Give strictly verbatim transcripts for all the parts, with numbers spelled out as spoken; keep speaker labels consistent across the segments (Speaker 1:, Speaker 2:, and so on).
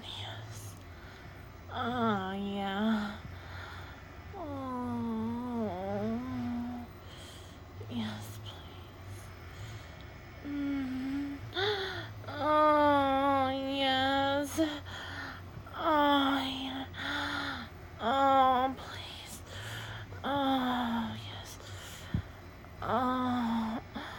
Speaker 1: yes. Oh, yeah. Oh, yes, please. Mm. Oh, yes. Oh, yeah. Oh, please. Oh, yes. Oh,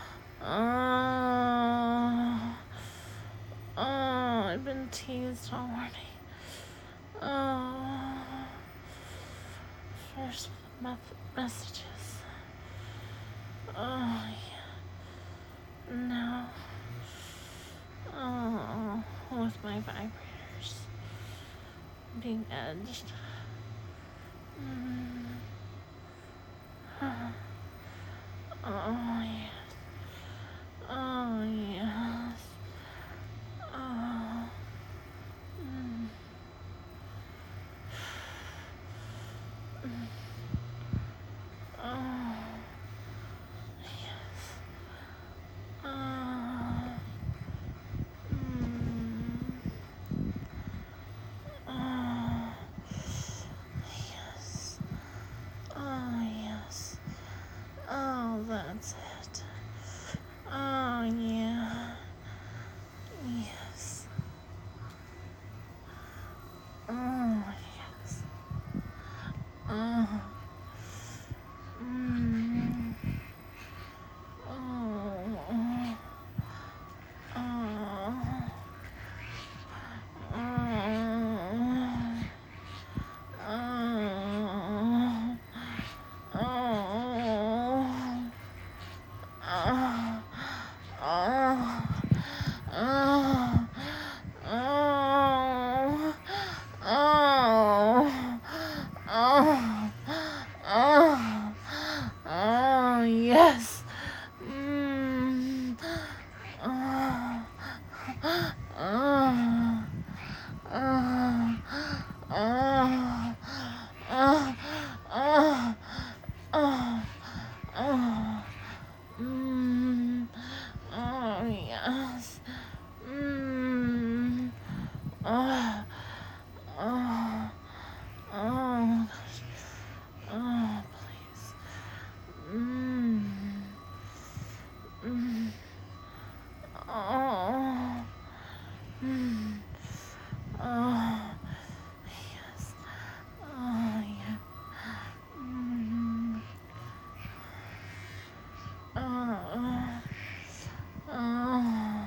Speaker 1: oh, oh, I've been teased already. Oh, first with meth- messages. Oh, yeah. Now, oh, with my vibrators being edged. Mm. Oh, yes. Oh, yes. Oh, mm. Oh, yes. Oh, mm. Oh, yes. Oh, yes. Oh, that's it. Oh, yeah. Yes. Oh, yes. Oh, mm. Oh, oh, oh, oh, oh, oh, oh, oh, oh, oh, oh, oh, oh, oh, yes. Mm. Oh, oh, oh, oh, oh, oh, oh, oh, mm, oh, yes. Mm, oh, oh, oh, oh, please. Mm, mm, oh, mm, oh, yes. Oh, yeah. Mm, oh, oh, oh.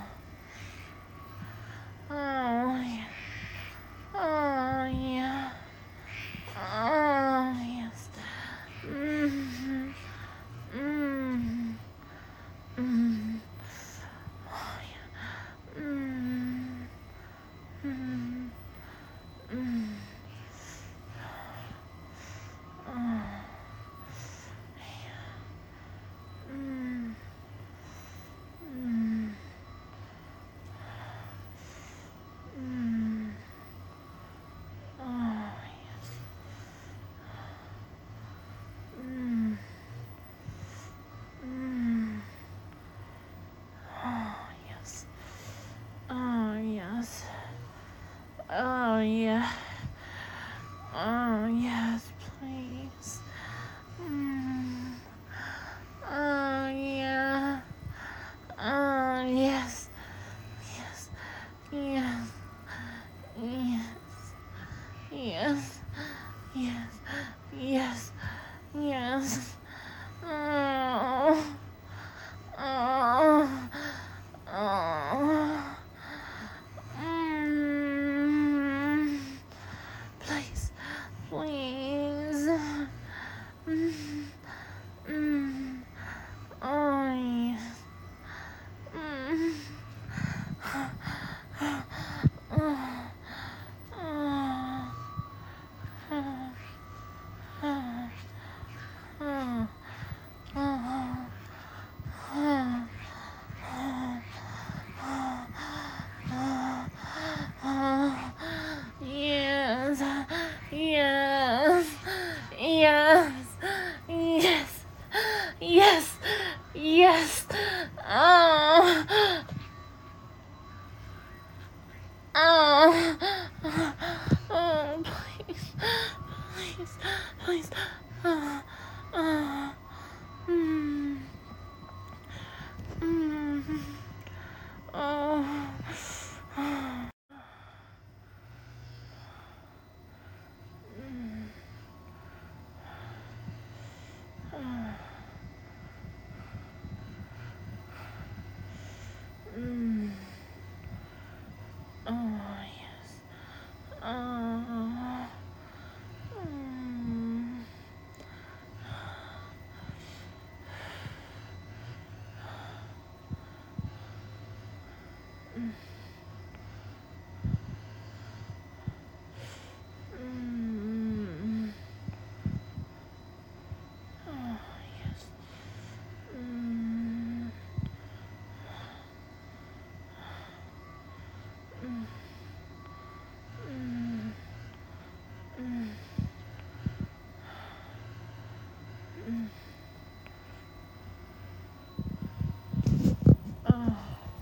Speaker 1: Mm. Oh, yes. Mm. Mm. Mm. Mm. Mm. Oh.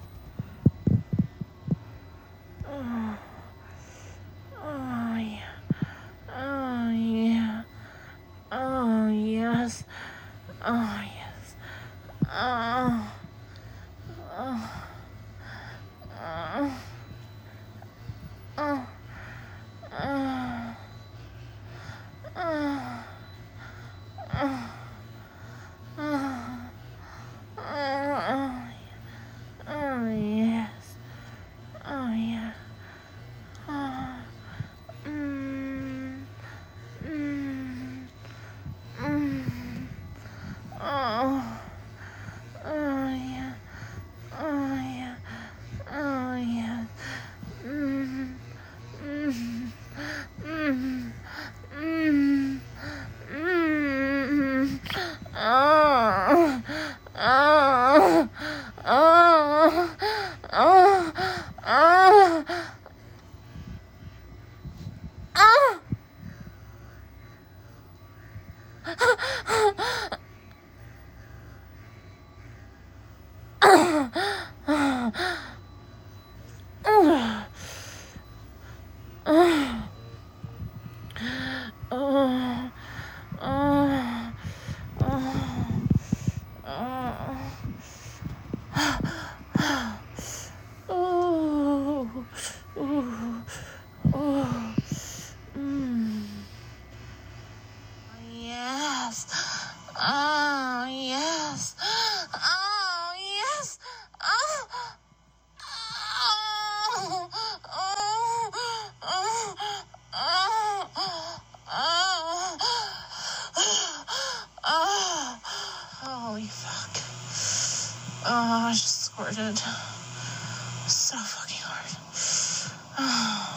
Speaker 1: Oh. Oh, yeah. Oh, yeah. Oh, yes. Oh, yes. Oh. Oh. Oh. Oh. Oh. Oh. Oh. Oh. Oh. Oh, yes. Oh, yeah. Oh. Mm. Mm. Mm. Oh. Oh, yeah. Oh, yeah. Oh, yeah. Mm. Mm. Mm. Mm. Mm. Oh. Oh. Oh. Oh. Oh. Oh. Oh. Oh. Oh. Oh. Oh. Oh. Mm. Yes. Oh, yes. Oh, yes. Oh. Oh. Oh. Oh. Oh. Oh. Oh. Holy fuck. Oh, I just squirted so fucking hard. Oh.